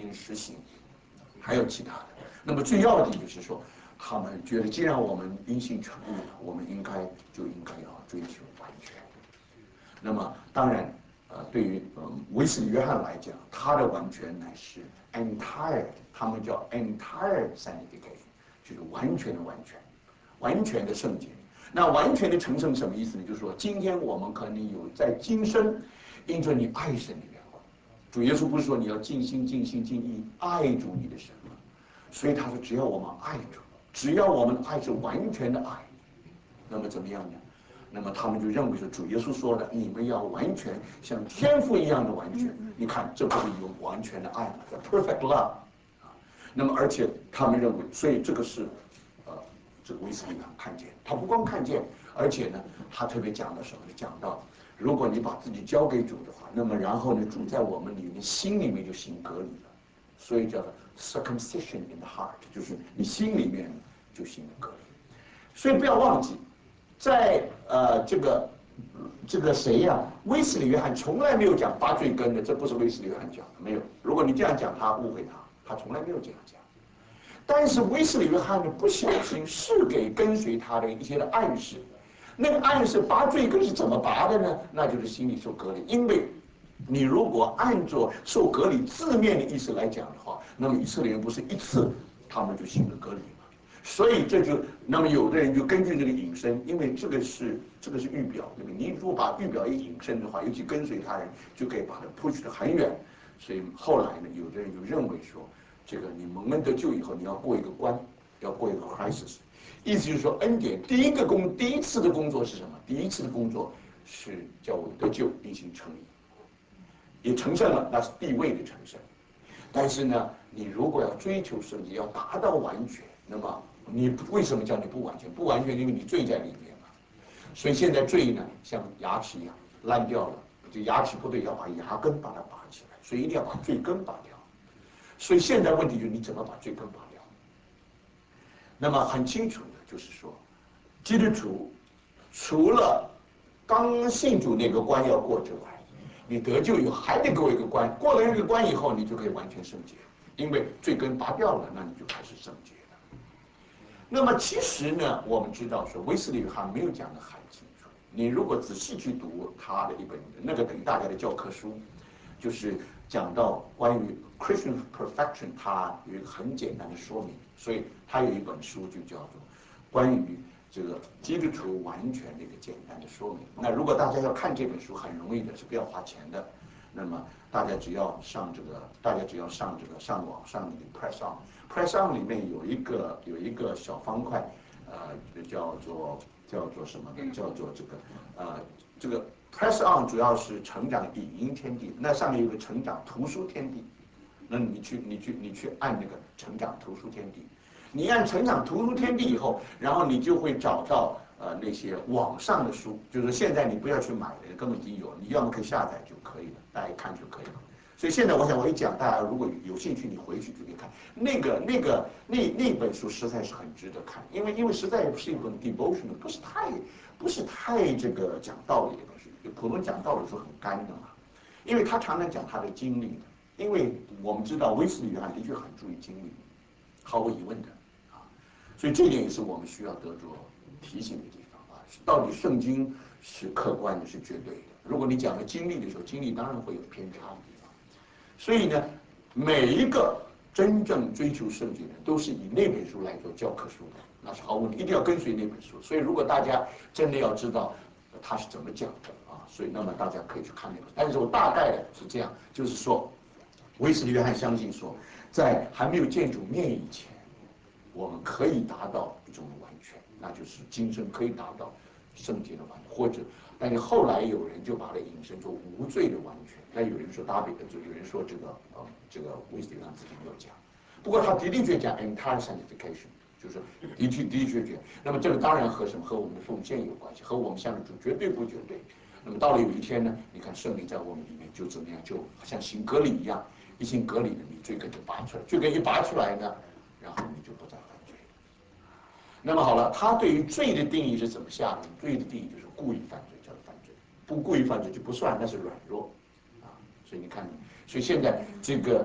成实行，还有其他的。那么最要紧就是说，他们觉得既然我们因信称义了，我们应该要追求完全。那么当然，对于卫斯理约翰来讲，他的完全乃是 entire， 他们叫 entire sanctification， 就是完全的完全，完全的圣洁。那完全的成圣什么意思呢？就是说，今天我们可能有在今生，因着你爱神的缘故，主耶稣不是说你要尽心尽性尽意爱主你的神吗？所以他说，只要我们爱主，只要我们爱是完全的爱，那么怎么样呢？那么他们就认为说，主耶稣说的，你们要完全像天父一样的完全。你看，这不是有完全的爱吗 ？Perfect love 啊。那么而且他们认为，所以这个是，这个卫斯理约翰看见，他不光看见，而且呢，他特别讲到什么呢？讲到，如果你把自己交给主的话，那么然后呢，主在我们里面心里面就行隔离了，所以叫做 circumcision in the heart， 就是你心里面就行了隔离。所以不要忘记，在这个谁呀、卫斯理约翰从来没有讲拔罪根的，这不是卫斯理约翰讲的，没有。如果你这样讲，他误会他从来没有这样讲。但是卫斯理约翰呢，不小心是给跟随他的一些的暗示。那个暗示拔罪根是怎么拔的呢？那就是心里受隔离。因为你如果按照受隔离字面的意思来讲的话，那么以色列人不是一次他们就行了隔离吗？所以这就那么有的人就根据这个引申，因为这个是预表，对不对？你如果把预表一引申的话，尤其跟随他人，就可以把它 push 得很远。所以后来呢，有的人就认为说，这个你蒙恩得救以后，你要过一个关，要过一个 crisis， 意思就是说恩典第一次的工作是什么？第一次的工作是叫我们得救，并行称义，也成圣了，那是地位的成圣。但是呢，你如果要追求圣洁，要达到完全，那么你为什么叫你不完全？不完全，因为你罪在里面嘛。所以现在罪呢，像牙齿一样烂掉了，就牙齿不对，要把牙根把它拔起来，所以一定要把罪根拔掉。所以现在问题就是你怎么把罪根拔掉？那么很清楚的就是说，基督徒除了刚信主那个关要过之外，你得救以后还得过一个关，过了那个关以后，你就可以完全圣洁，因为罪根拔掉了，那你就开始圣洁了。那么其实呢，我们知道说卫斯理约翰没有讲得很清楚。你如果仔细去读他的一本那个等于大家的教科书，就是讲到关于 Christian perfection， 它有一个很简单的说明，所以他有一本书就叫做关于这个基督徒完全的一个简单的说明。那如果大家要看这本书，很容易的，是不要花钱的。那么大家只要上网上那个 Press On 里面有一个小方块，叫做什么呢？叫做这个 Press On 主要是成长影音天地，那上面有个成长图书天地，那你去按那个成长图书天地，你按成长图书天地以后，然后你就会找到那些网上的书，就是现在你不要去买的，根本已经有，你要么可以下载就可以了，大家看就可以了。所以现在我想我一讲，大家如果有兴趣，你回去就可以看那本书，实在是很值得看，因为实在是一本 devotional， 不是太这个讲道理的东西，普通讲道理是很干的嘛，因为他常常讲他的经历的，因为我们知道卫斯理约翰的确很注意经历，毫无疑问的啊，所以这点也是我们需要得着提醒的地方啊，到底圣经是客观的，是绝对的，如果你讲了经历的时候，经历当然会有偏差的地方。所以呢，每一个真正追求圣洁的人都是以那本书来做教科书的，那是毫无问题，一定要跟随那本书。所以如果大家真的要知道他是怎么讲的啊，所以那么大家可以去看那本。但是我大概的是这样，就是说，卫斯理约翰相信说，在还没有见主面以前，我们可以达到一种完全，那就是今生可以达到圣洁的完全，或者，但是后来有人就把它引申作无罪的完全。那有人说有人说这个卫斯理约翰自己没有讲，不过他的确讲 entire sanctification， 就是的确讲。那么这个当然和什么？和我们的奉献有关系，和我们向着主绝对不绝对。那么到了有一天呢，你看圣灵在我们里面就怎么样，就好像行割礼一样，一行割礼呢，你罪根就拔出来，罪根一拔出来呢，然后你就不再犯罪。那么好了，他对于罪的定义是怎么下的？罪的定义就是故意犯罪叫做犯罪，不故意犯罪就不算，那是软弱啊。所以你看，所以现在这个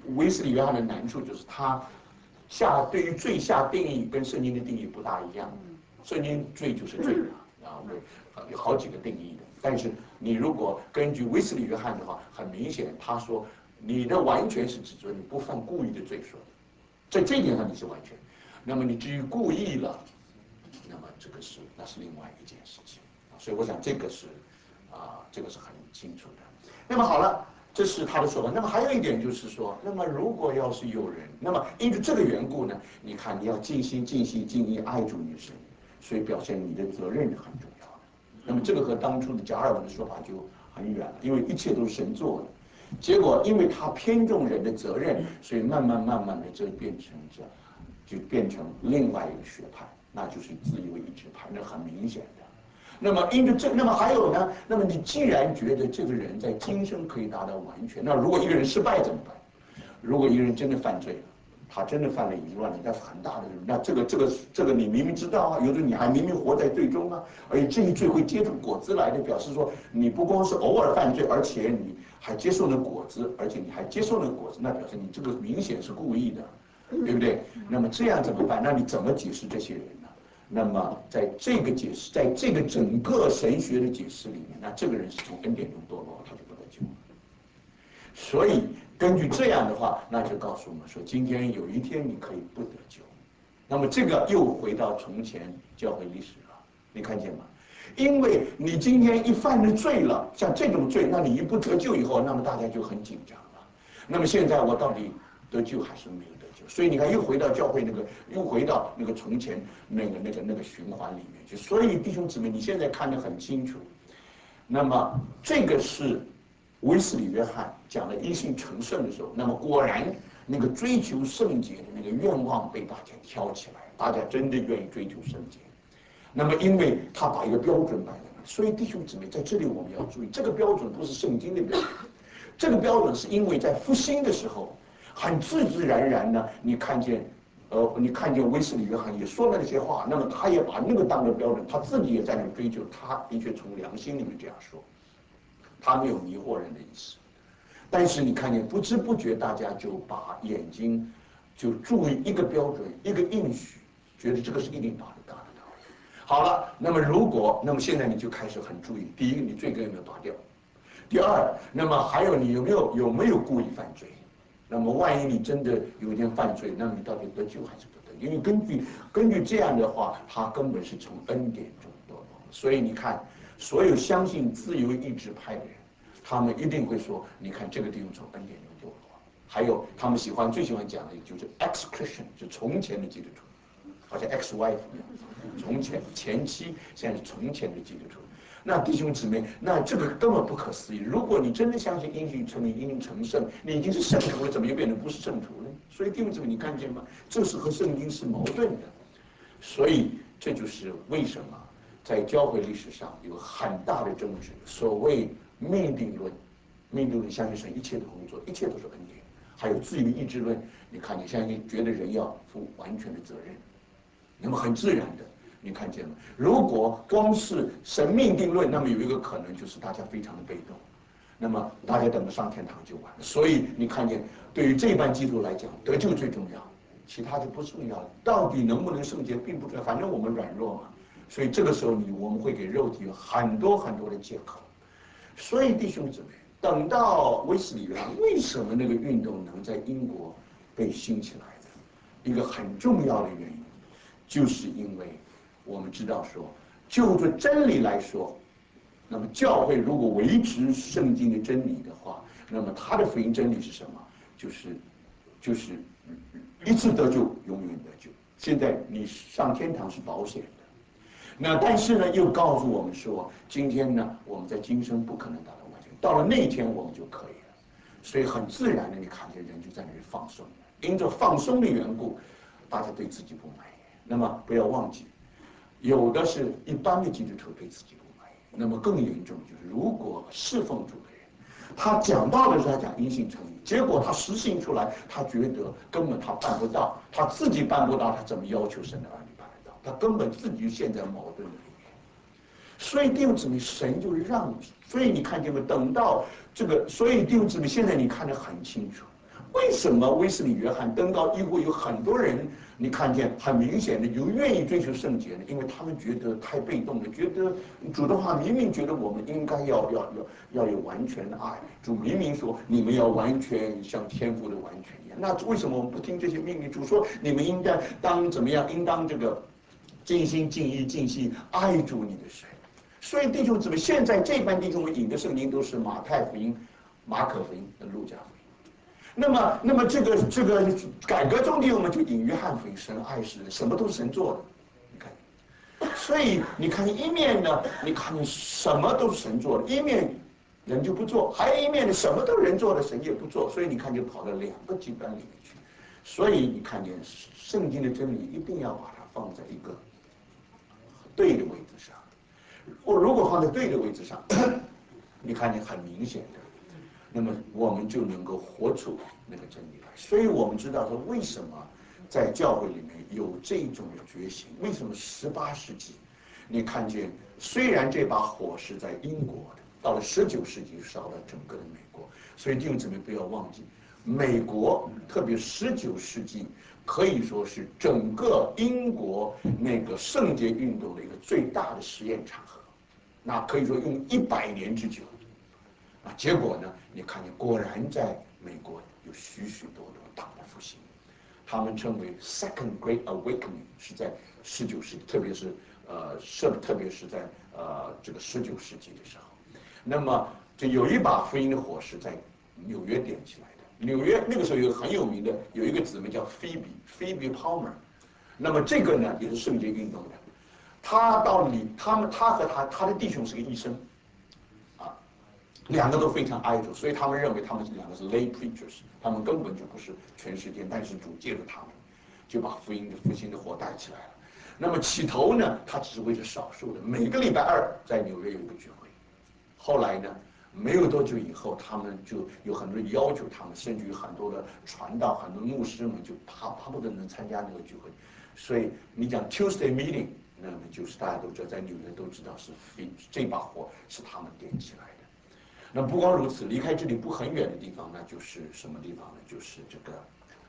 卫斯理约翰的难处就是他对于罪下定义跟圣经的定义不大一样。圣经罪就是罪嘛，然后有好几个定义的。但是你如果根据卫斯理约翰的话，很明显他说你的完全是指着你不犯故意的罪说的，在这一点上你是完全。那么你至于故意了，那么那是另外一件事情。所以我想这个是很清楚的。那么好了。这是他的说法。那么还有一点就是说，那么如果要是有人，那么因为这个缘故呢，你看你要尽心尽性尽意爱主你的神，所以表现你的责任是很重要的。那么这个和当初的加尔文的说法就很远了，因为一切都是神做的，结果因为他偏重人的责任，所以慢慢的就变成另外一个学派，那就是自由意志派，那很明显的。那么那么还有呢？那么你既然觉得这个人在今生可以达到完全，那如果一个人失败怎么办？如果一个人真的犯罪了，他真的犯了淫乱了，那是很大的。那这个你明明知道啊，有的你还明明活在罪中啊，而且这一罪会结出果子来的，表示说你不光是偶尔犯罪，而且你还接受了果子，那表示你这个明显是故意的，对不对？那么这样怎么办？那你怎么解释这些人呢？那么在这个整个神学的解释里面，那这个人是从恩典中堕落，他就不得救了。所以根据这样的话，那就告诉我们说，今天有一天你可以不得救。那么这个又回到从前教会历史了，你看见吗？因为你今天一犯了罪了，像这种罪，那你一不得救以后，那么大家就很紧张了。那么现在我到底得救还是没有得救？所以你看，又回到教会又回到那个从前那个循环里面去。所以弟兄姊妹，你现在看得很清楚。那么这个是卫斯理约翰讲了因信成圣的时候，那么果然那个追求圣洁的那个愿望被大家挑起来，大家真的愿意追求圣洁。那么因为他把一个标准摆在那，所以弟兄姊妹在这里我们要注意，这个标准不是圣经的标准，这个标准是因为在复兴的时候，很自自然然呢，你看见卫斯理约翰也说了那些话，那么他也把那个当成标准，他自己也在那追求，他的确从良心里面这样说，他没有迷惑人的意思。但是你看见不知不觉大家就把眼睛就注意一个标准，一个应许，觉得这个是一定达得到的。好了，那么现在你就开始很注意，第一个你罪根有没有拔掉，第二，那么还有你有没有故意犯罪？那么万一你真的有一天犯罪，那么你到底得救还是不得？因为根据这样的话，他根本是从恩典中堕落。所以你看，所有相信自由意志派的人，他们一定会说，你看这个地方从恩典中堕落。还有他们最喜欢讲的就是 ex-Christian， 就从前的基督徒。好像 ex-wife 一样，从前前妻，现在是从前的基督徒。那弟兄姊妹，那这个根本不可思议。如果你真的相信因信称义、因信成圣，你已经是圣徒了，怎么又变成不是圣徒呢？所以弟兄姊妹，你看见吗？这是和圣经是矛盾的。所以这就是为什么在教会历史上有很大的争执。所谓命定论，相信神一切的工作，一切都是恩典。还有自由意志论，你看，你相信觉得人要负完全的责任。那么很自然的，你看见吗？如果光是神命定论，那么有一个可能就是大家非常的被动，那么大家等着上天堂就完了。所以你看见，对于这班基督徒来讲，得救最重要，其他就不重要了。到底能不能圣洁并不重要，反正我们软弱嘛。所以这个时候我们会给肉体有很多很多的借口。所以弟兄姊妹，等到卫斯理约翰，为什么那个运动能在英国被兴起来的？一个很重要的原因。就是因为我们知道说，就着真理来说，那么教会如果维持圣经的真理的话，那么它的福音真理是什么？就是一次得救，永远得救。现在你上天堂是保险的。那但是呢，又告诉我们说，今天呢，我们在今生不可能达到完全，到了那一天我们就可以了。所以很自然的，你看见人就在那里放松了。因着放松的缘故，大家对自己不满意。那么不要忘记，有的是一般的基督徒对自己不满意。那么更严重就是，如果侍奉主的人，他讲道的时候他讲因信称义，结果他实行出来，他觉得根本他办不到，他自己办不到，他怎么要求神的儿女办得到？他根本自己就陷在矛盾的里面。所以弟兄姊妹，神就让，所以你看见没？等到这个，所以弟兄姊妹，现在你看得很清楚。 为什么威斯理约翰登高议会有很多人，你看见很明显的有愿意追求圣洁呢？因为他们觉得太被动了，觉得主的话明明觉得我们应该要有完全的爱，主明明说你们要完全像天父的完全一样，那为什么我们不听这些命令？主说你们应该当怎么样？应当这个尽心尽意尽心爱主你的神。所以弟兄姊妹，现在这班弟兄们引的圣经都是马太福音、马可福音和路加福音。那么这个改革中弟兄们就引约翰福音，神爱世人，什么都是神做的。你看，所以你看一面呢，你看什么都是神做的，一面人就不做；还有一面呢，什么都是人做的，神也不做。所以你看就跑到两个极端里面去。所以你看见圣经的真理一定要把它放在一个对的位置上。如果放在对的位置上，你看见很明显的，那么我们就能够活出那个真理来。所以我们知道说，为什么在教会里面有这种觉醒？为什么18世纪你看见，虽然这把火是在英国的，到了19世纪烧到整个的美国。所以弟兄姊妹不要忘记，美国特别19世纪可以说是整个英国那个圣洁运动的一个最大的实验场合。那可以说用100年之久，啊，结果呢，你看见果然在美国有许许多多大的复兴，他们称为 Second Great Awakening， 是在19世纪，特别是在这个19世纪的时候。那么就有一把福音的火是在纽约点起来的。纽约那个时候有个很有名的，有一个姊妹叫Phoebe Palmer， 那么这个呢也是圣洁运动的。他和他的弟兄是个医生，啊，两个都非常爱主，所以他们认为他们两个是 lay preachers， 他们根本就不是全世界，但是主借着他们，就把福音的火带起来了。那么起头呢，他只是为了少数的，每个礼拜2在纽约有一个聚会。后来呢，没有多久以后，他们就有很多人要求他们，甚至于很多的传道、很多牧师们就巴不得能参加那个聚会。所以你讲 Tuesday meeting。那么就是大家都知道，在纽约都知道是这把火是他们点起来的。那不光如此，离开这里不很远的地方，那就是什么地方呢？就是这个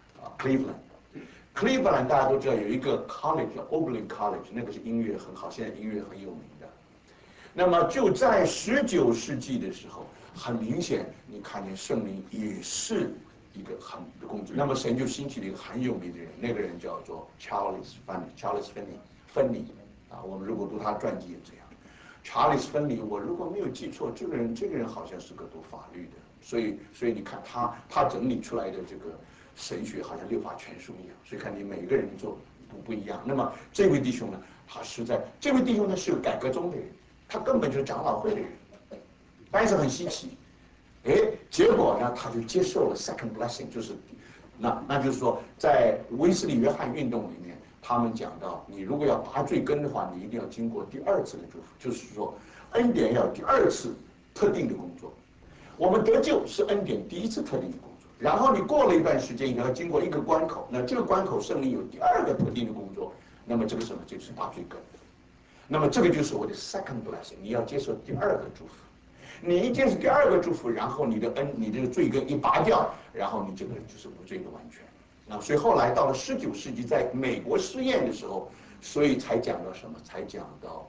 Cleveland。Cleveland 大家都知道有一个 college 叫 Oberlin College， 那个是音乐很好，现在音乐很有名的。那么就在19世纪的时候，很明显你看见圣灵也是一个很的工作。那么神就兴起了一个很有名的人，那个人叫做 Charles Finney。啊，我们如果读他传记也这样。查理斯芬尼，我如果没有记错，这个人好像是个读法律的，所以你看他整理出来的这个神学好像六法全书一样，所以看你每个人做不一样。那么这位弟兄呢，这位弟兄呢是个改革宗的人，他根本就是长老会的人，但是很稀奇，结果呢他就接受了 second blessing， 就是那就是说在威斯利约翰运动里面。他们讲到，你如果要拔罪根的话，你一定要经过第2次的祝福，就是说，恩典要有第2次特定的工作。我们得救是恩典第1次特定的工作，然后你过了一段时间以后，要经过一个关口，那这个关口圣灵有第2个特定的工作，那么这个什么就是拔罪根。那么这个就是我的 second blessing， 你要接受第2个祝福。你一接受第2个祝福，然后你这个罪根一拔掉，然后你这个就是无罪的完全。所以后来到了19世纪，在美国试验的时候，所以才讲到什么？才讲到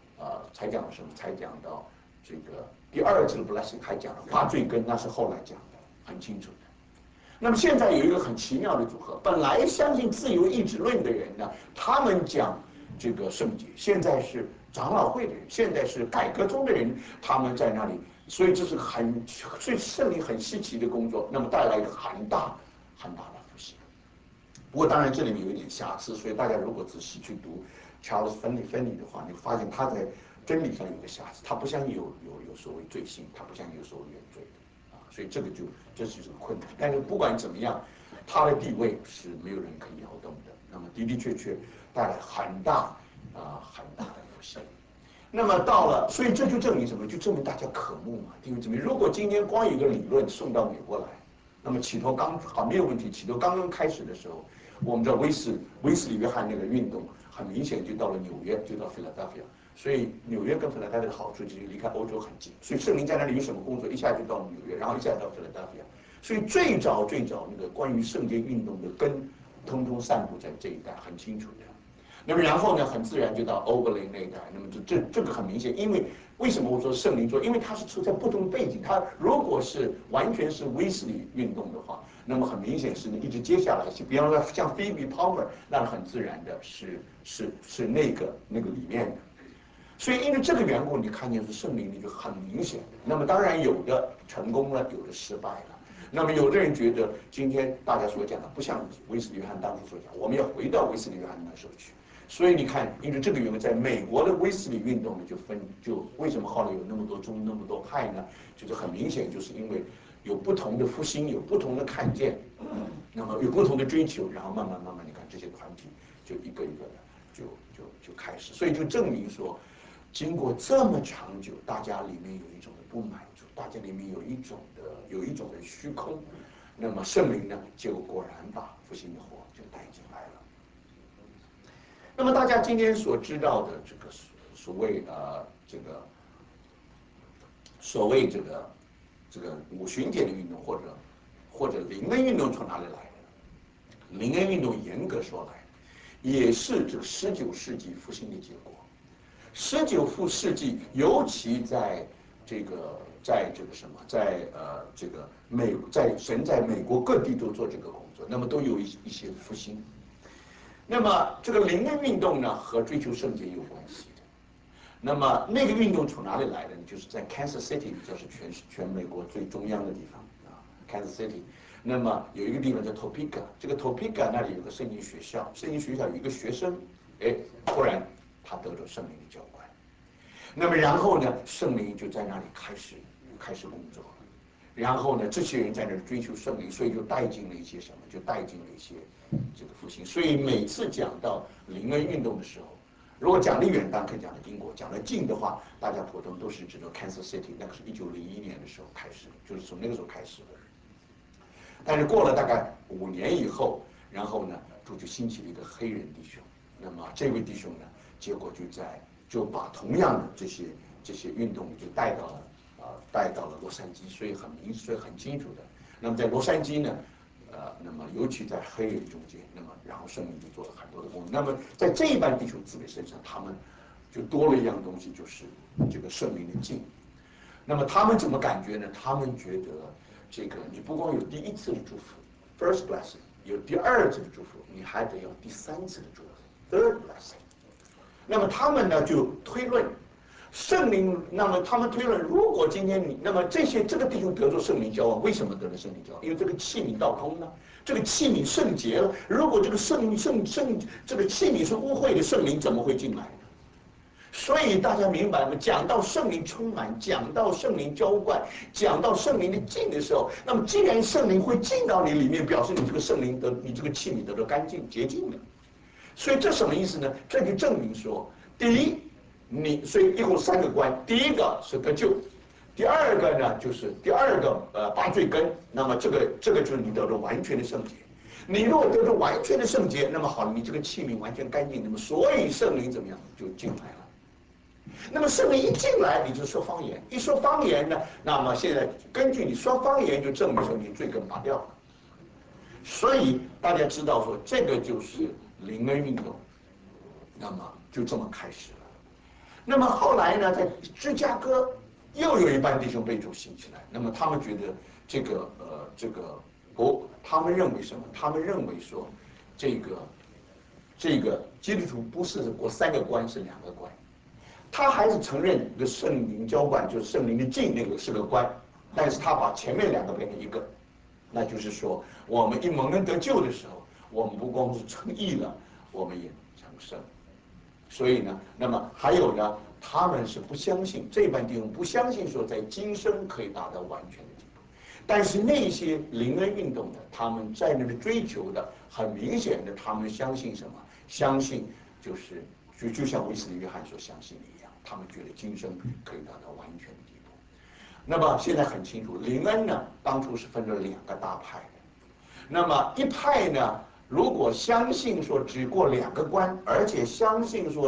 这个第2次的 blessing， 还讲了拔罪根，那是后来讲的，很清楚的。那么现在有一个很奇妙的组合，本来相信自由意志论的人呢，他们讲这个圣洁，现在是长老会的人，现在是改革宗的人，他们在那里，所以这是所以圣灵很稀奇的工作，那么带来一个很大的复兴。不过当然这里面有一点瑕疵，所以大家如果仔细去读 Charles Finney 的话，你发现他在真理上有个瑕疵，他不相信有所谓罪性，他不相信有所谓原罪的，所以这就是个困难。但是不管怎么样，他的地位是没有人可以摇动的。那么的确带来很大的复兴。那么到了，所以这就证明什么？就证明大家渴慕嘛，弟兄姊妹。如果今天光有一个理论送到美国来，那么起头没有问题。起头刚刚开始的时候，我们知道威斯理约翰那个运动很明显就到了纽约，就到 Philadelphia。所以纽约跟 Philadelphia 的好处就是离开欧洲很近，所以圣灵在那里有什么工作，一下就到纽约，然后一下到 Philadelphia。 所以最早那个关于圣洁运动的根，通通散布在这一带，很清楚的。那么然后呢，很自然就到欧伯林那一带。那么这个很明显，因为为什么我说圣灵作？因为它是处在不同背景。它如果是完全是威斯理运动的话，那么很明显是一直接下来，比方说像菲比 Palmer， 那很自然的是那个里面的。所以因为这个缘故，你看见是圣灵力就很明显。那么当然有的成功了，有的失败了。那么有的人觉得今天大家所讲的不像威斯理约翰当初所讲，我们要回到威斯理约翰那时候去。所以你看，因为这个原因，在美国的威斯理运动呢，就为什么后来有那么多宗那么多派呢？就是很明显，就是因为有不同的复兴，有不同的看见，那么有不同的追求，然后慢慢，你看这些团体就一个一个的就开始，所以就证明说，经过这么长久，大家里面有一种的不满足，大家里面有一种的虚空，那么圣灵呢，就果然把复兴的火就带进来了。那么大家今天所知道的这个所谓这个五旬节的运动，或者灵恩运动从哪里来的？灵恩运动严格说来，也是这个19世纪复兴的结果。19世纪，尤其在这个什么，神在美国各地都做这个工作，那么都有一些复兴。那么这个灵恩运动呢，和追求圣洁有关系的。那么那个运动从哪里来的呢？就是在 Kansas City， 这是全美国最中央的地方啊 ，Kansas City。那么有一个地方叫 Topeka， 这个 Topeka 那里有个圣经学校，圣经学校有一个学生，突然他得着圣灵的浇灌。那么然后呢，圣灵就在那里开始工作了。然后呢，这些人在那儿追求圣灵，所以就带进了一些什么？就带进了一些这个复兴。所以每次讲到灵恩运动的时候，如果讲得远，当然可以讲到英国；讲得近的话，大家普通都是知道 Kansas City， 那个是1901年的时候开始的，就是从那个时候开始的。但是过了大概5年以后，然后呢，就兴起了一个黑人弟兄。那么这位弟兄呢，结果就把同样的这些运动就带到了洛杉矶，所以很清楚的。那么在洛杉矶呢，那么尤其在黑人中间，那么然后圣灵就做了很多的工作。那么在这一班弟兄姊妹身上，他们就多了一样东西，就是这个圣灵的劲。那么他们怎么感觉呢？他们觉得这个你不光有第一次的祝福 （first blessing）， 有第2次的祝福，你还得有第3次的祝福 （third blessing）。那么他们呢就推论。圣灵，那么他们推论，如果今天那么这个弟兄得着圣灵浇灌，为什么得了圣灵浇灌？因为这个器皿倒空了，这个器皿圣洁了。如果这个这个器皿是污秽的，圣灵怎么会进来呢？所以大家明白吗？讲到圣灵充满，讲到圣灵浇灌，讲到圣灵的进的时候，那么既然圣灵会进到你里面，表示你这个你这个器皿得到干净洁净了。所以这什么意思呢？这就证明说，第一。所以一共3个关，第一个是得救，第2个呢就是第2个拔罪根，那么这个就是你得着完全的圣洁。你如果得着完全的圣洁，那么好了，你这个器皿完全干净，那么所以圣灵怎么样就进来了。那么圣灵一进来，你就说方言，一说方言呢，那么现在根据你说方言，就证明说你罪根拔掉了。所以大家知道说这个就是灵恩运动，那么就这么开始了。那么后来呢，在芝加哥又有一班弟兄被主兴起来。那么他们觉得他们认为什么？他们认为说，这个基督徒不是过3个关，是2个关。他还是承认这个圣灵浇灌，就是圣灵的进那个是个关，但是他把前面2个变成1个。那就是说，我们一蒙恩得救的时候，我们不光是称义了，我们也成圣。所以呢，那么还有呢，他们是不相信，这班弟兄不相信说在今生可以达到完全的地步。但是那些灵恩运动的，他们在那里追求的，很明显的，他们相信什么？相信就像威斯理约翰所相信的一样，他们觉得今生可以达到完全的地步。那么现在很清楚，灵恩呢，当初是分了2个大派的。那么一派呢，如果相信说只过2个关，而且相信说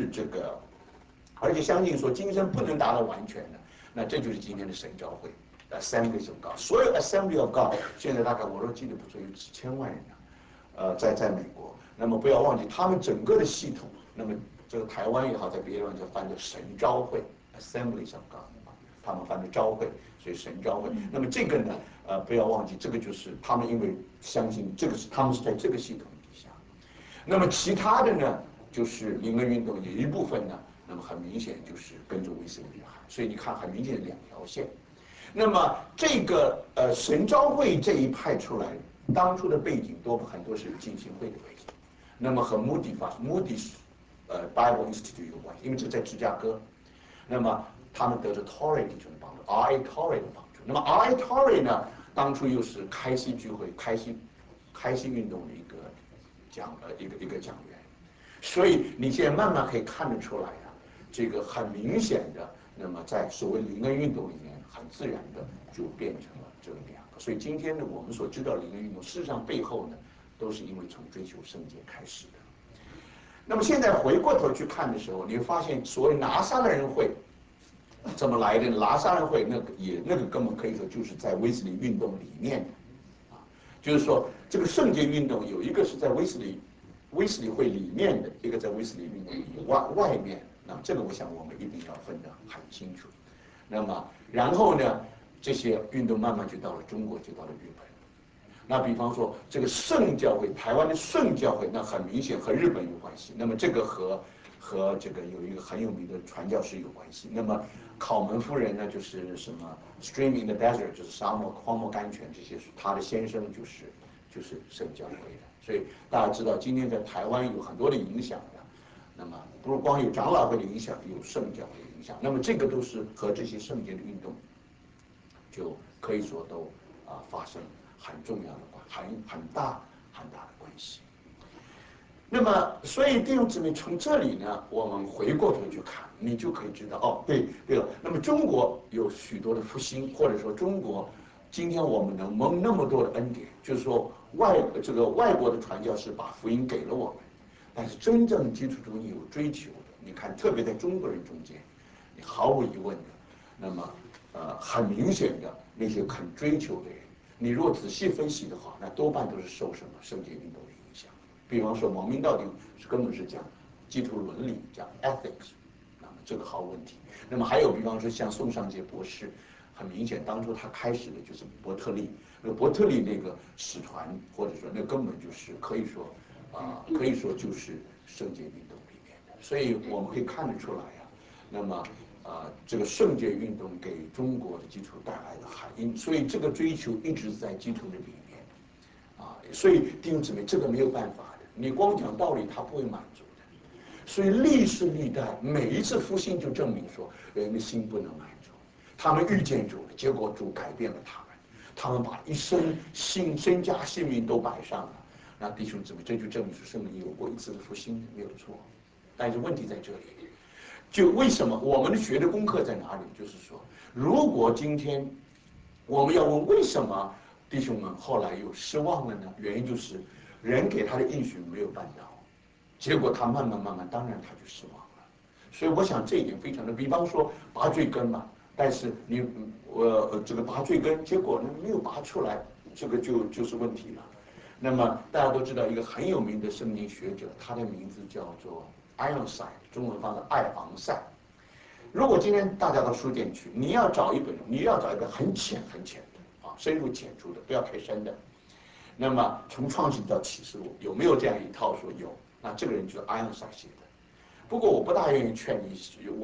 而且相信说今生不能达到完全的，那这就是今天的神召会。 Assemblies of God， 所有 Assembly of God 现在大概我若记得不错有几千万人呢，在美国。那么不要忘记他们整个的系统，那么这个台湾也好，在别的地方就翻作神召会 Assemblies of God， 他们翻作召会，所以神召会。那么这个呢，不要忘记这个就是他们因为相信这个是他们是在这个系统底下。那么其他的呢，就是灵恩运动有一部分呢，那么很明显就是跟着卫斯理约翰，所以你看很明显两条线。那么这个神召会这一派出来，当初的背景很多是浸信会的背景，那么和Moody Bible Institute 有关系，因为这在芝加哥，那么他们得着 Torrey 弟兄的帮助 ，R.A. Torrey 的帮助。那么 R.A. Torrey 呢，当初又是开西聚会、开西运动的一个讲员，所以你现在慢慢可以看得出来啊，这个很明显的。那么在所谓灵恩运动里面，很自然的就变成了这两个。所以今天呢，我们所知道灵恩运动，事实上背后呢，都是因为从追求圣洁开始的。那么现在回过头去看的时候，你会发现，所谓拿撒勒人会怎么来的？拿撒勒会那个根本可以说就是在威斯理运动里面的，就是说这个圣洁运动有一个是在威斯理会里面的，一个在威斯理运动以外面。那么这个我想我们一定要分得很清楚。那么然后呢，这些运动慢慢就到了中国，就到了日本。那比方说这个圣教会，台湾的圣教会，那很明显和日本有关系。那么这个和这个有一个很有名的传教士有关系。那么考门夫人呢，就是什么 Stream in the Desert， 就是沙漠荒漠甘泉这些，他的先生就是圣教会的。所以大家知道，今天在台湾有很多的影响的。那么不是光有长老会的影响，有圣教会的影响。那么这个都是和这些圣洁的运动，就可以说都发生很重要的很大的关系。那么，所以弟兄姊妹，从这里呢，我们回过头去看，你就可以知道，哦，对了。那么中国有许多的复兴，或者说中国今天我们能蒙那么多的恩典，就是说外国的传教士把福音给了我们。但是真正基督徒有追求的，你看，特别在中国人中间，你毫无疑问的，那么很明显的那些肯追求的人，你如果仔细分析的话，那多半都是受什么圣洁运动的影响。比方说王明道根本是讲基督伦理，讲 ethics， 那么这个毫无问题。那么还有比方说像宋尚节博士，很明显当初他开始的就是伯特利那个使团，或者说那根本就是可以说就是圣洁运动里面的，所以我们可以看得出来啊。那么这个圣洁运动给中国的基督徒带来的海因，所以这个追求一直在基督徒的里面所以弟兄姊妹，这个没有办法的，你光讲道理他不会满足的。所以历世历代每一次复兴就证明说，人的心不能满足，他们遇见主了，结果主改变了他们把一生身家性命都摆上了。那弟兄姊妹，这就证明说圣灵有过一次的复兴，没有错。但是问题在这里，就为什么我们学的功课在哪里？就是说，如果今天我们要问为什么弟兄们后来又失望了呢？原因就是人给他的应许没有办到，结果他慢慢，当然他就失望了。所以我想这一点非常的，比方说拔罪根嘛，但是这个拔罪根，结果呢没有拔出来，这个就是问题了。那么大家都知道一个很有名的圣经学者，他的名字叫做 Ironside， 中文翻译艾昂塞。如果今天大家到书店去，你要找一个很浅的深入浅出的，不要太深的。那么从创世到启示录有没有这样一套？说有，那这个人就是 Ironside 写的。不过我不大愿意劝你，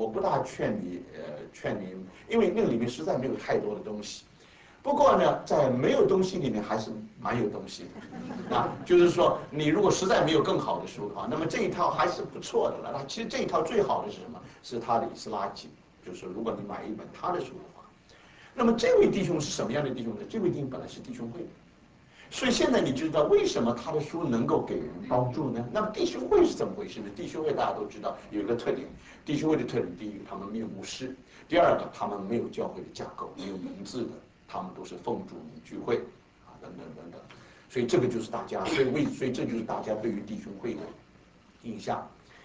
因为那个里面实在没有太多的东西。不过呢，在没有东西里面还是蛮有东西的，就是说，你如果实在没有更好的书的话，那么这一套还是不错的了。那其实这一套最好的是什么？是他的《以斯拉记》，就是如果你买一本他的书的话，那么这位弟兄是什么样的弟兄呢？这位弟兄本来是弟兄会的，所以现在你知道为什么他的书能够给人帮助呢？那么弟兄会是怎么回事呢？弟兄会大家都知道有一个特点，弟兄会的特点，第一个他们没有牧师，第二个他们没有教会的架构，没有名字的。他们都是奉主名聚会等等，所以这个就是大家，所以这就是大家对于弟兄会的印象。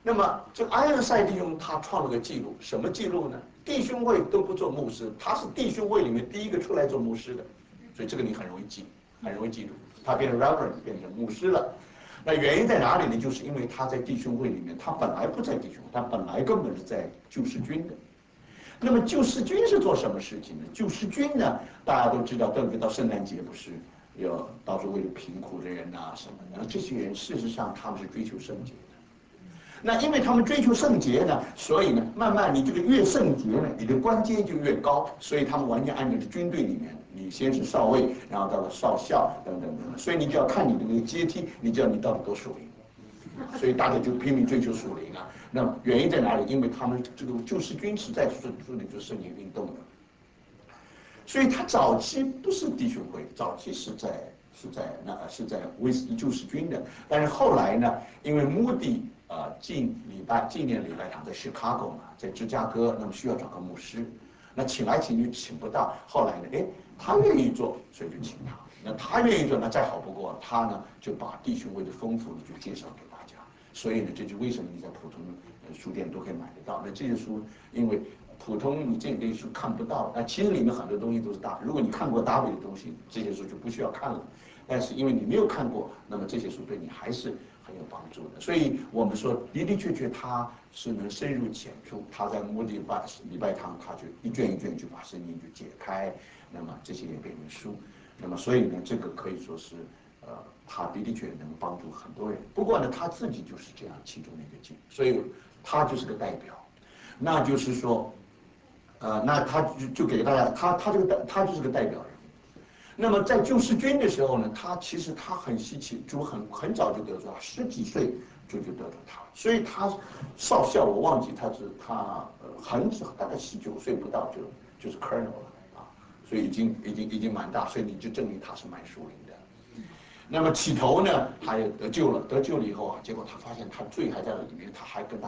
那么这埃尔赛弟兄他创了个记录，什么记录呢？弟兄会都不做牧师，他是弟兄会里面第一个出来做牧师的，所以这个你很容易记，很容易记住。他变成 Reverend， 变成牧师了。那原因在哪里呢？就是因为他在弟兄会里面，他本来不在弟兄，他本来根本是在救世军的。那么救世军是做什么事情呢？救世军呢，大家都知道，特别到圣诞节不是要到处为了贫苦的人啊什么的，这些人事实上他们是追求圣洁的。那因为他们追求圣洁呢，所以呢，慢慢你这个越圣洁呢，你的官阶就越高，所以他们完全按照这军队里面，你先是少尉，然后到了少校等等等等，所以你就要看你的那个阶梯，你知道你到底多属灵。所以大家就拼命追求属灵啊。那原因在哪里？因为他们这个救世军是在做那个圣洁运动的，所以他早期不是弟兄会，早期是在威斯救世军的。但是后来呢，因为穆迪纪念礼拜堂在 Chicago 嘛，在芝加哥，那么需要找个牧师，那请来请去请不到，后来呢，他愿意做，所以就请他。那他愿意做，那再好不过，他呢就把弟兄会的丰富呢就介绍给大家。所以呢，这就为什么你在普通书店都可以买得到。那这些书，因为普通你这类书看不到，那其实里面很多东西都是如果你看过大卫的东西，这些书就不需要看了。但是因为你没有看过，那么这些书对你还是很有帮助的。所以我们说的的确确他是能深入浅出，他在穆迪礼拜堂，他就一卷一卷就把圣经就解开，那么这些也变成书。那么所以呢，这个可以说是他的的确能帮助很多人。不过呢，他自己就是这样其中的一个境，所以他就是个代表。那就是说，那他就给大家，他就是个代表人。那么在救世军的时候呢，其实他很稀奇，就很早就得着，10几岁就得着他，所以他少校我忘记他很早，大概7、9岁不到就是 colonel 了啊，所以已经蛮大，所以你就证明他是蛮属灵的。那么起头呢，他也得救了以后啊，结果他发现他罪还在里面，他还跟他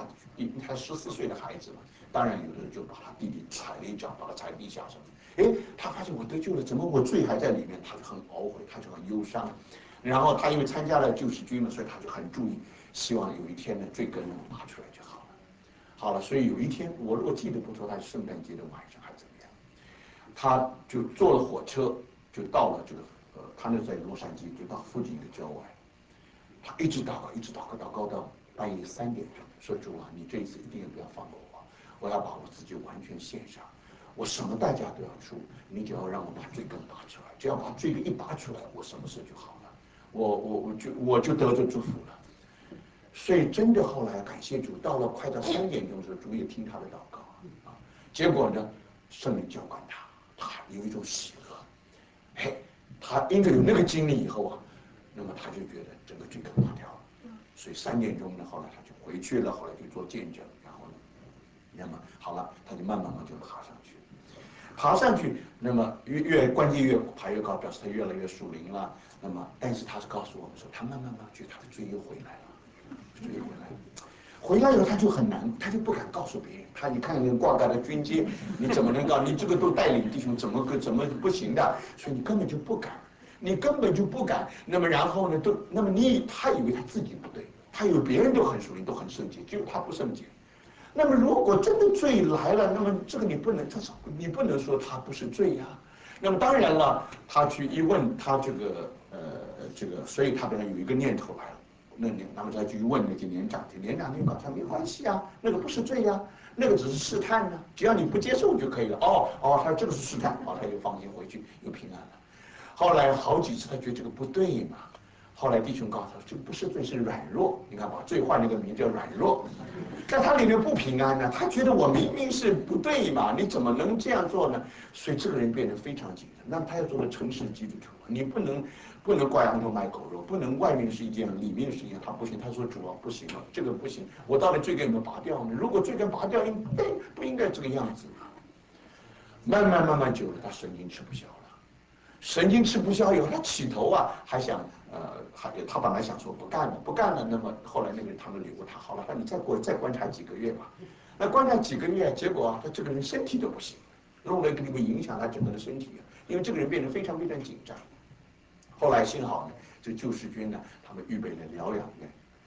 14岁的孩子嘛，当然有的人就把他弟弟踩了一脚，把他踩地下什么。他发现我得救了，怎么我罪还在里面？他就很懊悔，他就很忧伤。然后他因为参加了救世军嘛，所以他就很注意，希望有一天呢罪根能拔出来就好了。好了，所以有一天我如果记得不错，他是圣诞节的晚上还是怎么样，他就坐了火车，就到了这个他那在洛杉矶，就到附近的郊外。他一直祷告，祷告到半夜3点钟，说主啊，你这一次一定不要放过我要把我自己完全献上。我什么代价都要出，你只要让我把罪根拔出来，只要把罪根一拔出来，我什么事就好了，我就得着祝福了。所以真的后来感谢主，快到3点钟的时候，主也听他的祷告啊。结果呢，圣灵浇灌他有一种喜乐，他因着有那个经历以后啊，那么他就觉得整个罪根拔掉了。所以3点钟呢，后来他就回去了，后来就做见证，然后呢，那么好了，他就慢慢就爬上去，那么关节越爬越高，表示他越来越属灵了。那么，但是他是告诉我们说，他慢慢觉得他的罪又回来了，回来以后他就很难，他就不敢告诉别人。你看人挂盖的军阶，你怎么能告？你这个都带领弟兄，怎么不行的？所以你根本就不敢，那么然后呢，他以为他自己不对，他以为别人都很属灵，都很圣洁，只有他不圣洁。那么如果真的罪来了，那么这个你不能说他不是罪呀。那么当然了，他去一问他这个，所以他本来有一个念头来了。那么他去问那些年长就告诉他没关系啊，那个不是罪呀，那个只是试探呢，只要你不接受就可以了。他这个是试探，他就放心回去，又平安了。后来好几次他觉得这个不对嘛，后来弟兄告诉他，这不是罪，是软弱。你看把罪换了个名叫软弱，在他里面不平安呢，他觉得我明明是不对嘛，你怎么能这样做呢？所以这个人变得非常紧张。那他要做个诚实基督徒，你不能挂羊头卖狗肉，不能外面是一件，里面是一件。他不行，他说主啊不行了，这个不行，我到底罪根有没有拔掉呢？如果罪根拔掉，不应该这个样子嘛。慢慢久了，他神经吃不消了。神经吃不消以后，他起头啊还想他本来想说不干了，那么后来那个人他们留他好了，那你再观察几个月吧。那观察几个月，结果他这个人身体都不行，弄了会影响他整个的身体，因为这个人变得非常紧张。后来幸好呢，这救世军呢，他们预备了疗养院。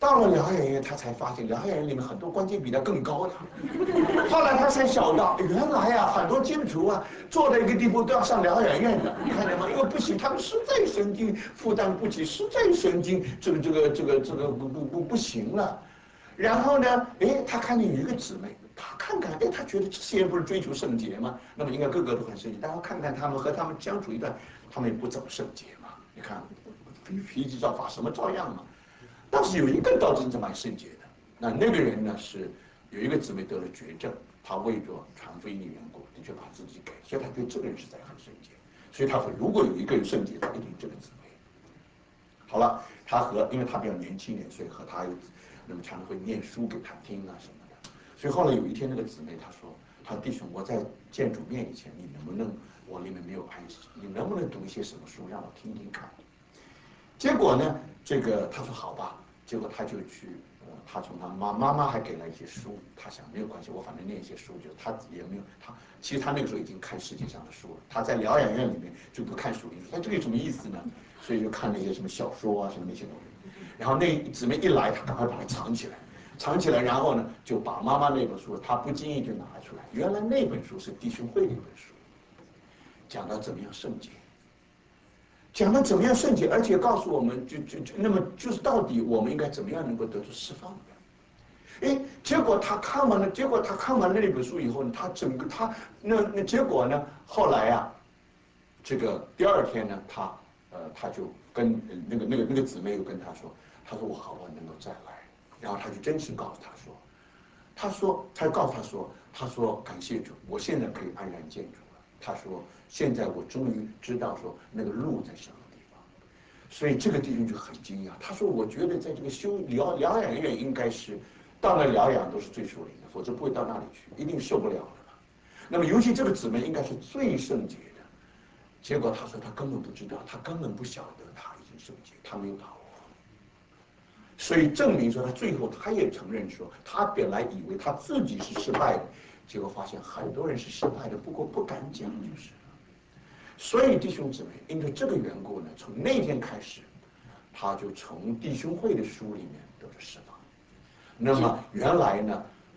到了疗养院，他才发现疗养院里面很多关节比他更高的。后来他才晓到，原来啊，很多基督徒啊，做到一个地步都要上疗养院的，你看见吗？因为不行，他们实在神经负担不起，实在神经不行了。然后呢，他看见有一个姊妹，他看看，他觉得这些人不是追求圣洁吗？那么应该个个都很圣洁。但他看看他们和他们相处一段，他们也不怎么圣洁嘛。你看，脾气照发，什么照样嘛。但是有一个倒真是蛮圣洁的，那个人呢是有一个姊妹得了绝症，他为着传福音的缘故，的确把自己给，所以他觉得这个人实在很圣洁，所以他说如果有一个人圣洁，他一定这个姊妹。好了，因为他比较年轻点，所以和他那么常常会念书给他听啊什么的。所以后来有一天，那个姊妹她说：“她弟兄，我在见主面以前，你能不能我里面没有安息，你能不能读一些什么书让我听听看？”结果呢，他说好吧。结果他就去，他从他妈妈还给了一些书，他想没有关系，我反正念一些书，就他也没有其实他那个时候已经看世界上的书了，他在疗养院里面就不看属灵书，他这个有什么意思呢？所以就看那些什么小说啊，什么那些东西。然后那姊妹一来，他赶快把它藏起来，然后呢就把妈妈那本书，他不经意就拿出来，原来那本书是弟兄会的一本书，讲到怎么样圣洁。讲到怎么样圣洁，而且告诉我们，那么就是到底我们应该怎么样能够得出释放？结果他看完了那本书以后呢，结果呢，后来啊，这个第二天呢，他就跟那个姊妹又跟他说我好不好能够再来？然后他就真实告诉他告诉他说感谢主，我现在可以安然见主。他说：“现在我终于知道说那个路在什么地方。”所以这个弟兄就很惊讶。他说：“我觉得在这个疗养院应该是到了疗养都是最属灵的，否则不会到那里去，一定受不了了。那么尤其这个姊妹应该是最圣洁的。结果他说他根本不知道，他根本不晓得他已经圣洁，他没有把握。所以证明说他最后他也承认说，他本来以为他自己是失败的。”结果发现很多人是失败的，不过不敢讲就是了。所以弟兄姊妹，因为这个缘故呢，从那天开始，他就从弟兄会的书里面得到释放。那么原来呢，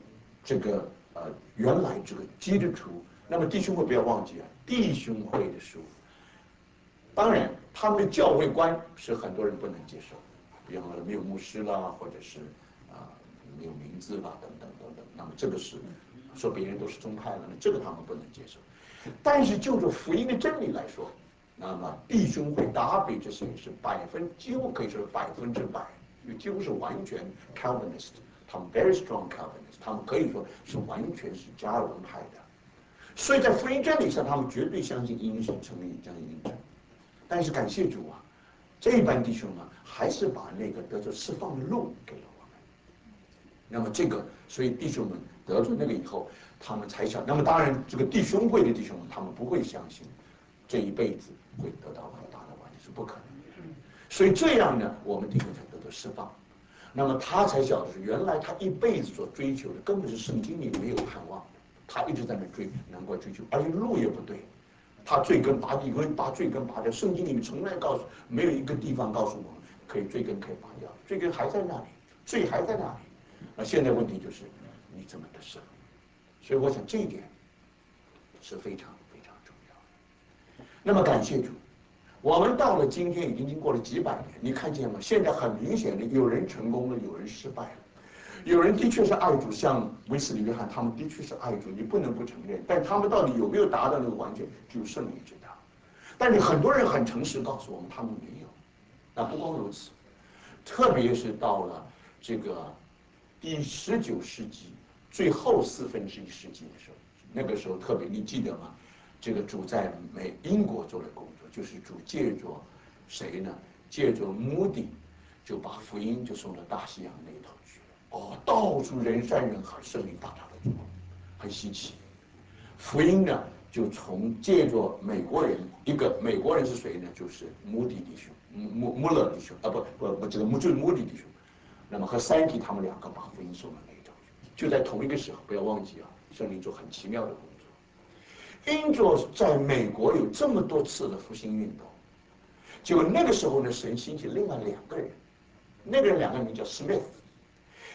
原来这个基督徒，那么弟兄会不要忘记啊，弟兄会的书，当然他们的教会观是很多人不能接受，比方说没有牧师啦，或者是没有名字啦，等等。那么这个是。说别人都是宗派了，这个他们不能接受。但是就着福音的真理来说，那么弟兄会达比这些是几乎可以说是100%，几乎是完全 Calvinist， 他们 very strong Calvinist， 他们可以说是完全是加尔文派的。所以在福音真理上，他们绝对相信因信称义这样的印证。但是感谢主啊，这一班弟兄呢，还是把那个得着释放的路给了我们。那么所以弟兄们得出那个以后，他们才想。那么当然，这个弟兄会的弟兄们，他们不会相信这一辈子会得到很大的完全，是不可能的。所以这样呢，我们弟兄才得到释放。那么他才晓得是原来他一辈子所追求的根本是圣经里没有盼望的，他一直在那追，难怪追求，而且路也不对。他罪根拔地，把罪根拔掉。圣经里面从来没有一个地方告诉我们可以罪根可以拔掉，罪根还在那里，罪还在那里。那现在问题就是你怎么得胜？所以我想这一点是非常非常重要的。那么感谢主，我们到了今天已经经过了几百年，你看见吗？现在很明显的，有人成功了，有人失败了。有人的确是爱主，像威斯理约翰，他们的确是爱主，你不能不承认。但他们到底有没有达到那个完全，只有圣灵知道。但是很多人很诚实告诉我们，他们没有。那不光如此，特别是到了这个第19世纪最后1/4世纪的时候，那个时候特别，你记得吗？这个主在英国做的工作，就是主借着谁呢？借着穆迪，就把福音就送到大西洋那一头去了。到处人山人海，圣灵大大的作，很稀奇。福音呢，就从借着美国人，一个美国人是谁呢？就是穆迪弟兄，穆勒弟兄啊，不，这个就是穆迪弟兄。那么和三体他们两个把福音送到那一头去，就在同一个时候，不要忘记啊，圣灵做很奇妙的工作。因着在美国有这么多次的复兴运动，结果那个时候呢，神兴起另外2个人，那个人2个名叫 Smith，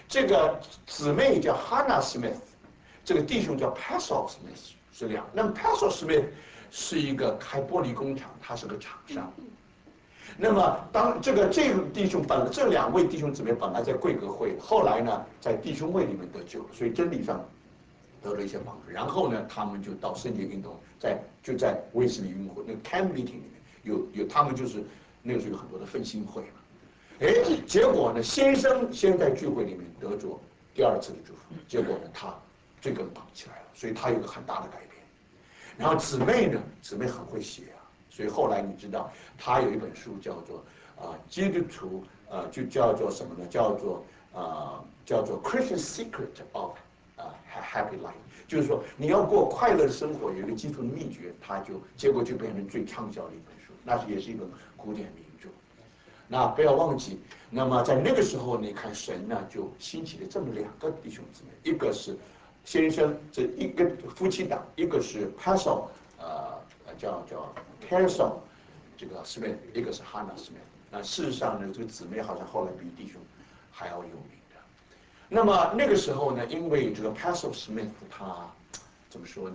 这个姊妹叫 Hannah Smith， 这个弟兄叫 Pascal Smith， 是两。那么 Pascal Smith 是一个开玻璃工厂，他是个厂商。那么当这个弟兄这两位弟兄姊妹本来在贵格会，后来呢在弟兄会里面得救了，所以真理上得了一些帮助。然后呢，他们就到圣洁运动，就在卫斯理运会那个 camp meeting 里面有他们就是那个时候有很多的分心会嘛。哎，结果呢，先生先在聚会里面得着第二次的祝福，结果呢，他这个绑起来了，所以他有个很大的改变。然后姊妹呢，姊妹很会写啊，所以后来你知道，他有一本书叫做基督徒就叫做什么呢？叫做Christian Secret of Happy Life， 就是说你要过快乐的生活，有一个基础的秘诀，结果就变成最畅销的一本书，那也是一本古典名著。那不要忘记，那么在那个时候，你看神呢就兴起了这么两个弟兄姊妹，一个是先生，这一个夫妻档，一个是 Pascal， 叫 Pascal 这个 Smith， 一个是 Hannah Smith。那事实上呢，这个姊妹好像后来比弟兄还要有名的。那么那个时候呢，因为这个 Pascal Smith 他怎么说呢？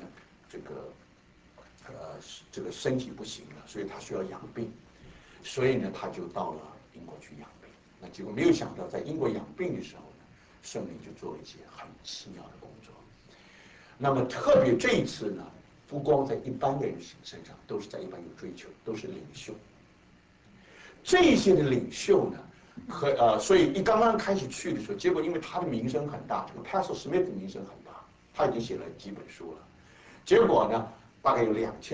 这个身体不行了，所以他需要养病。所以呢，他就到了英国去养病。那结果没有想到，在英国养病的时候呢，圣灵就做了一些很奇妙的工作。那么特别这一次呢，不光在一般的人身上，都是在一般有追求，都是领袖。这些的领袖呢，所以刚刚开始去的时候，结果因为他的名声很大，这个 Pascal Smith 的名声很大，他已经写了几本书了。结果呢，大概有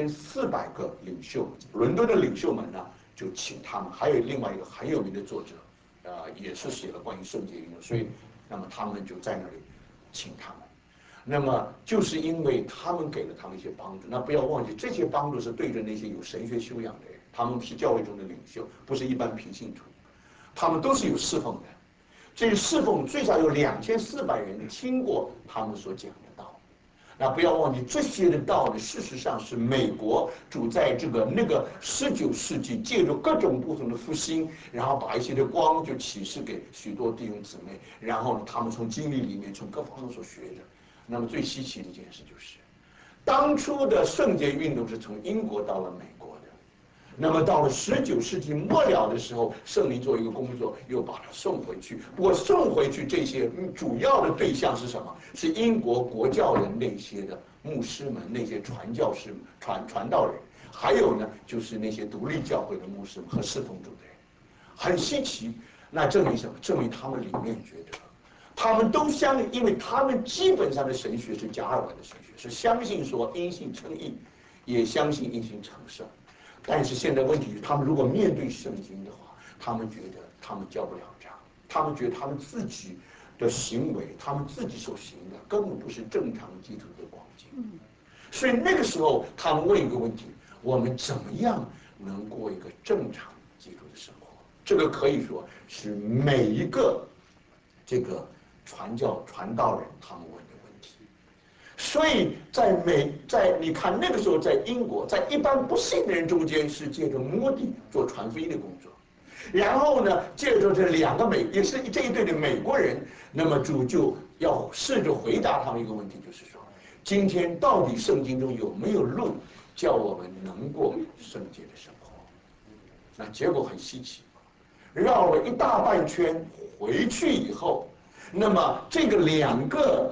2400个领袖，伦敦的领袖们呢。就请他们，还有另外一个很有名的作者，也是写了关于圣洁运动，所以，那么他们就在那里请他们。那么就是因为他们给了他们一些帮助，那不要忘记，这些帮助是对着那些有神学修养的人，他们是教会中的领袖，不是一般平信徒，他们都是有侍奉的。这侍奉最少有2400人听过他们所讲的道。那不要忘记，这些的道呢，事实上是美国主在那个19世纪，借助各种不同的复兴，然后把一些的光就启示给许多弟兄姊妹，然后呢，他们从经历里面，从各方面所学的。那么最稀奇的一件事就是，当初的圣洁运动是从英国到了美国的。那么到了19世纪末了的时候，圣灵做一个工作，又把它送回去。不过送回去这些主要的对象是什么？是英国国教的那些的牧师们、那些传教士、传道人，还有呢，就是那些独立教会的牧师们和侍奉主的人。很稀奇，那证明什么？证明他们里面觉得，他们都因为他们基本上的神学是加尔文的神学，是相信说因信称义，也相信因信成圣。但是现在问题是，他们如果面对圣经的话，他们觉得他们交不了账，他们觉得他们自己的行为，他们自己所行的根本不是正常基督的光景。所以那个时候，他们问一个问题：我们怎么样能过一个正常基督的生活？这个可以说是每一个这个传道人他们问的问题。所以在你看那个时候，在英国，在一般不信的人中间，是借着摩迪做传福音的工作，然后呢，借着这两个也是这一对的美国人，那么主就要试着回答他们一个问题，就是说，今天到底圣经中有没有路叫我们能过圣洁的生活？那结果很稀奇，绕了一大半圈回去以后。那么这个两个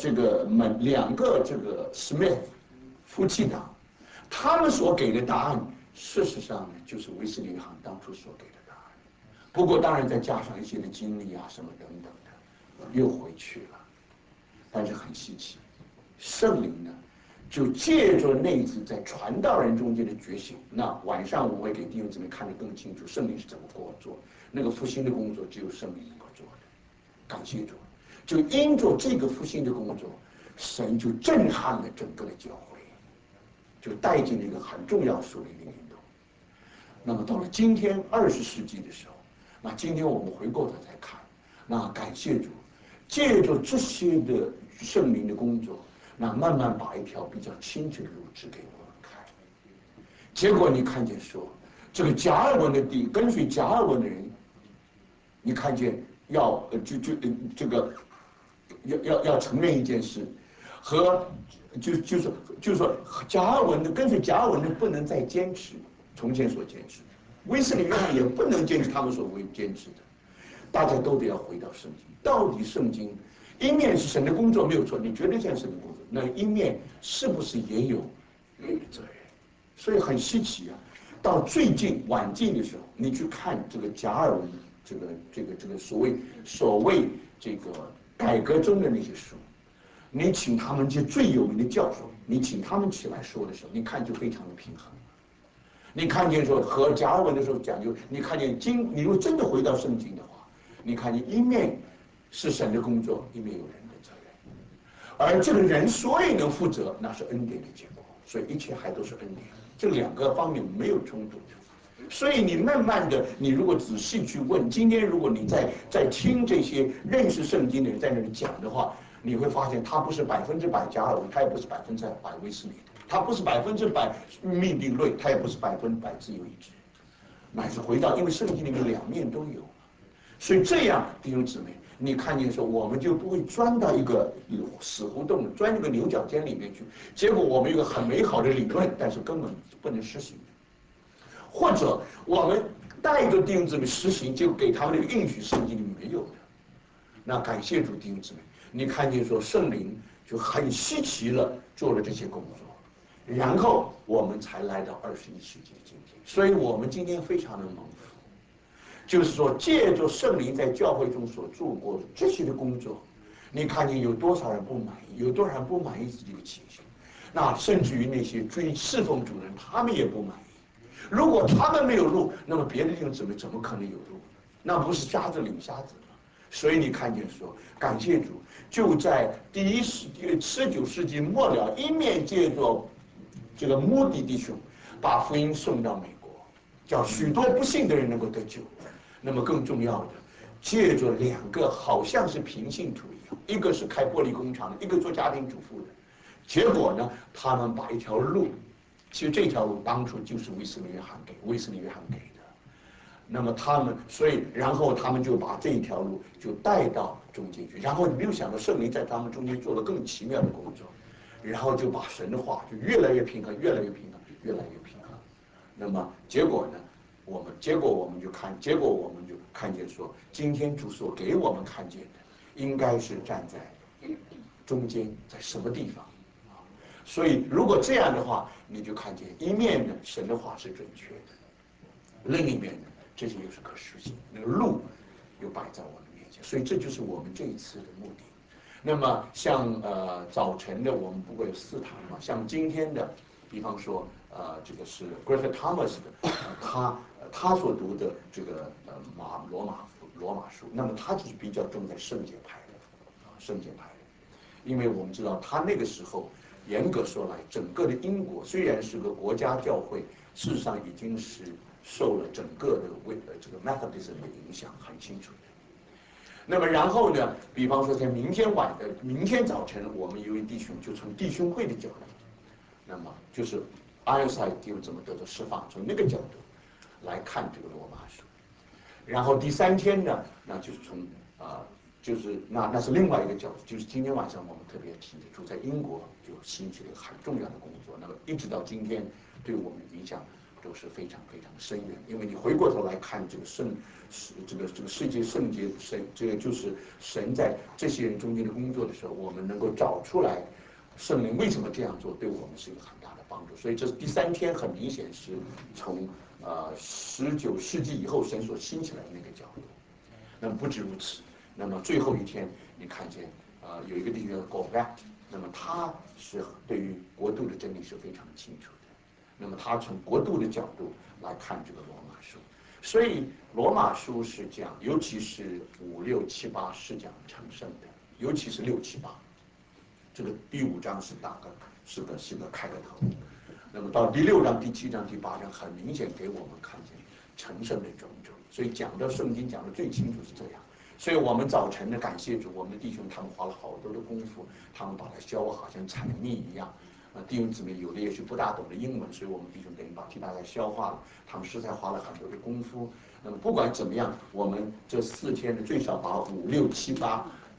Smith 夫妻档，他们所给的答案，事实上呢，就是卫斯理约翰当初所给的答案。不过当然再加上一些的经历啊什么等等的，又回去了。但是很稀奇，圣灵呢，就借着那次在传道人中间的觉醒。那晚上我会给弟兄姊妹看得更清楚，圣灵是怎么做那个复兴的工作，只有圣灵能够做的。感谢主。就因着这个复兴的工作，神就震撼了整个的教会，就带进了一个很重要属灵的运动。那么到了今天20世纪的时候，那今天我们回过头再看，那感谢主，借着这些的圣灵的工作，那慢慢把一条比较清澈的路指给我们看。结果你看见说，这个加尔文跟随加尔文的人，你看见这个要承认一件事，和就是说加尔文的跟随加尔文的不能再坚持从前所坚持，威斯利约翰也不能坚持他们所坚持的，大家都得要回到圣经。到底圣经一面是神的工作没有错，你绝对像神的工作，那一面是不是也有人的责任？所以很稀奇啊。到最近晚近的时候，你去看这个加尔文这个所谓这个改革中的那些书，你请他们这最有名的教授，你请他们起来说的时候，你看就非常的平衡。你看见说和加尔文的时候讲究，你看见你如果真的回到圣经的话，你看见一面是神的工作，一面有人的责任，而这个人所以能负责，那是恩典的结果，所以一切还都是恩典，这两个方面没有冲突。所以你慢慢的，你如果仔细去问，今天如果你在听这些认识圣经的人在那里讲的话，你会发现他不是100%加尔文，他也不是100%威斯利，他不是100%命定论，他也不是100%自由意志，乃是回到，因为圣经里面两面都有，所以这样弟兄姊妹，你看见说我们就不会钻到一个死胡同，钻一个牛角尖里面去，结果我们有个很美好的理论，但是根本不能实行。或者我们带着弟兄姊妹实行，就给他们那个应许圣经里没有的。那感谢主弟兄姊妹，你看见说圣灵就很稀奇了，做了这些工作，然后我们才来到21世纪的今天。所以我们今天非常的蒙福，就是说借着圣灵在教会中所做过的这些的工作，你看见有多少人不满意，有多少人不满意自己的情形，那甚至于那些侍奉主人，他们也不满意。如果他们没有路，那么别的地方怎么可能有路？那不是瞎子领瞎子吗？所以你看见说，感谢主，就在19世纪末了，一面借着这个穆迪弟兄把福音送到美国，叫许多不幸的人能够得救。那么更重要的，借着两个好像是平信徒一样，一个是开玻璃工厂的，一个做家庭主妇的，结果呢，他们把一条路。其实这条路当初就是威斯利约翰给的，那么然后他们就把这一条路就带到中间去，然后你没有想到圣灵在他们中间做了更奇妙的工作，然后就把神的话就越来越平衡，越来越平衡，越来越平衡。那么结果呢？我们就看见说，今天主所给我们看见的，应该是站在中间，在什么地方？所以，如果这样的话，你就看见一面呢，神的话是准确的；另一面呢，这些又是可实行，那个路又摆在我们面前。所以，这就是我们这一次的目的。那么，像早晨的我们不过有4堂嘛，像今天的，比方说这个是 Griffith Thomas 的，他所读的这个罗马书，那么他就是比较重在圣洁派的，圣洁派的，因为我们知道他那个时候。严格说来，整个的英国虽然是个国家教会，事实上已经是受了整个的这个 Methodism 的影响，很清楚的。那么然后呢，比方说在明天早晨，我们有一弟兄就从弟兄会的角度，那么就是 Ironside 又怎么得到释放，从那个角度来看这个罗马书。然后第3天呢，那就是从就是那是另外一个角度，就是今天晚上我们特别提的，就在英国就兴起了一个很重要的工作，那么一直到今天，对我们影响都是非常非常深远。因为你回过头来看这个世界圣洁神，这个就是神在这些人中间的工作的时候，我们能够找出来圣灵为什么这样做，对我们是一个很大的帮助。所以这第3天很明显是从19世纪以后神所兴起来的那个角度。那么不止如此。那么最后一天，你看见有一个弟兄叫 Govet， 那么他是对于国度的真理是非常清楚的。那么他从国度的角度来看这个罗马书，所以罗马书是讲，尤其是5、6、7、8是讲成圣的，尤其是6、7、8，这个第5章是个开个头。那么到第6章、第7章、第8章，很明显给我们看见成圣的种种。所以讲到圣经讲的最清楚是这样。所以我们早晨的感谢主，我们的弟兄他们花了好多的功夫，他们把它消化，好像采蜜一样。弟兄姊妹有的也许不大懂得英文，所以我们弟兄等于替大家消化了，他们实在花了很多的功夫。那么不管怎么样，我们这4天的最少把5、6、7、8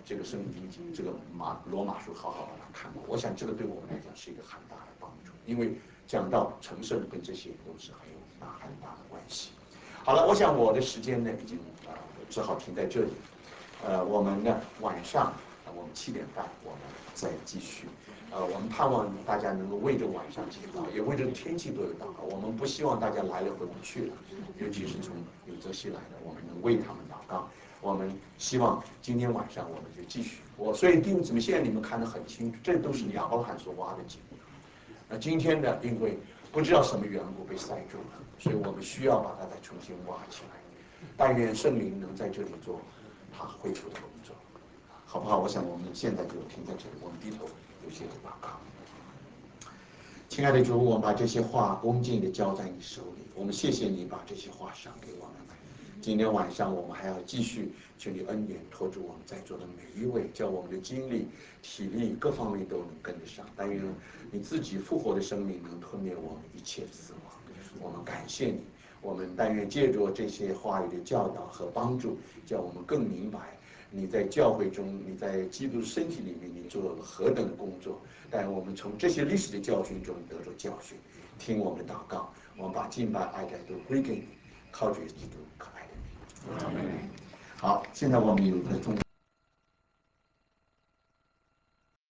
这个圣经这个罗马书好好把它看过。我想这个对我们来讲是一个很大的帮助，因为讲到成圣跟这些都是很大的关系。好了，我想我的时间呢已经只好停在这里。我们呢晚上我们7点半我们再继续。我们盼望大家能够为着晚上祈祷，也为着天气都有祷告。我们不希望大家来了回不去了，尤其是从纽泽西来的，我们能为他们祷告。我们希望今天晚上我们就继续。所以弟兄姊妹，现在你们看得很清楚，这都是亚伯罕所挖的井。今天呢，因为不知道什么缘故被塞住了，所以我们需要把它再重新挖起来。但愿圣灵能在这里做他恢复的工作，好不好？我想我们现在就停在这里，我们低头有些祷告。亲爱的主，我们把这些话恭敬地交在你手里，我们谢谢你把这些话赏给我们。今天晚上我们还要继续求你恩典托住我们在座的每一位，叫我们的精力、体力各方面都能跟得上。但愿你自己复活的生命能吞灭我们一切的死亡。我们感谢你，我们但愿借着这些话语的教导和帮助，叫我们更明白你在教会中，你在基督身体里面，你做了何等的工作。但我们从这些历史的教训中得着教训，听我们的祷告，我们把敬拜、爱戴都归给你，靠主基督可爱的名。好，现在我们有个中。